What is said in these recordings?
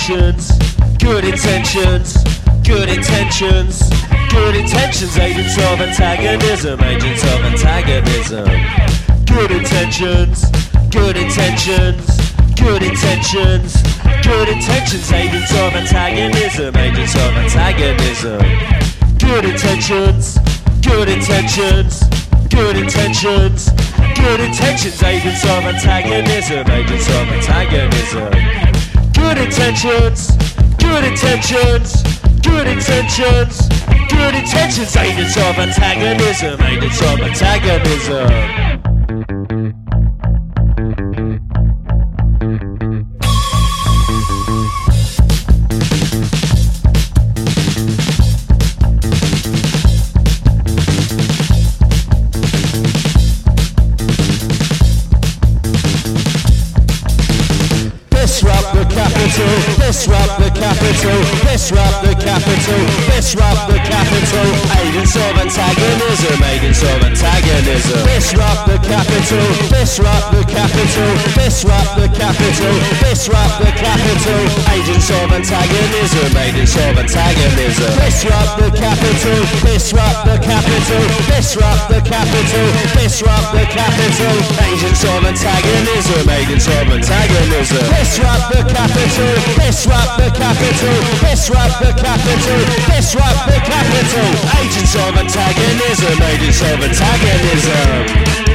intentions, good intentions, good intentions, good intentions, agents of antagonism, agents of antagonism. Good intentions, good intentions, good intentions, good intentions, agents of antagonism, agents of antagonism. Good intentions, good intentions, good intentions, good intentions, agents of antagonism, agents of antagonism. Good intentions, good intentions, good intentions, good intentions, agents of antagonism, agents of antagonism. Disrupt the capital, disrupt the capital, disrupt the capital, disrupt the capital, agents of antagonism, agents of antagonism. Disrupt the capital, disrupt the capital, disrupt the capital, disrupt the capital, agents of antagonism, agents of antagonism. Disrupt the capital, disrupt the capital, disrupt the capital, disrupt the capital, agents of antagonism, agents of antagonism. Disrupt the capital, disrupt the capital, disrupt the capital, disrupt the capital, agents of antagonism, agents of antagonism.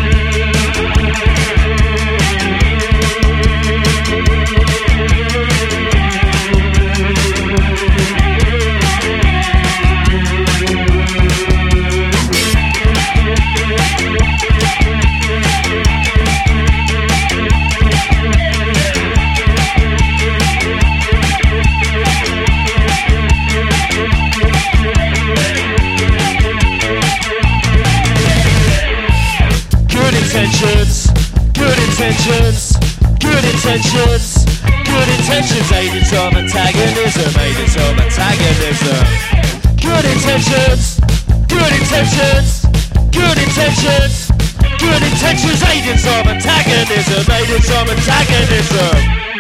Good intentions, good intentions, good intentions, agents of antagonism, agents of antagonism. Good intentions, good intentions, good intentions, good intentions, agents of antagonism, agents of antagonism.